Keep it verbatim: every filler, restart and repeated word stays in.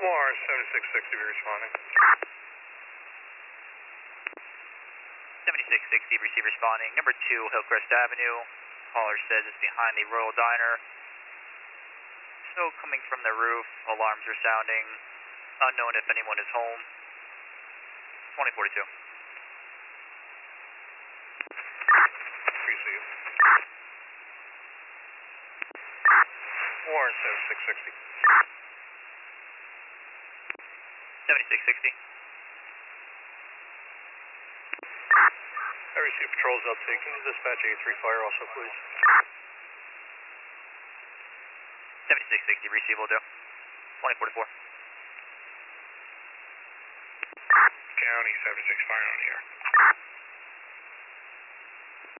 Warren, seventy-six sixty, be responding. seventy-six sixty, receive responding. Number two, Hillcrest Avenue. Caller says it's behind the Royal Diner. Smoke coming from the roof. Alarms are sounding. Unknown if anyone is home. twenty forty-two. Receive. Warren, seventy-six sixty. seventy-six sixty. I received patrols uptake. Can you dispatch A three fire also, please? seventy-six sixty, receive will do. twenty forty-four. County, seventy-six fire on the air.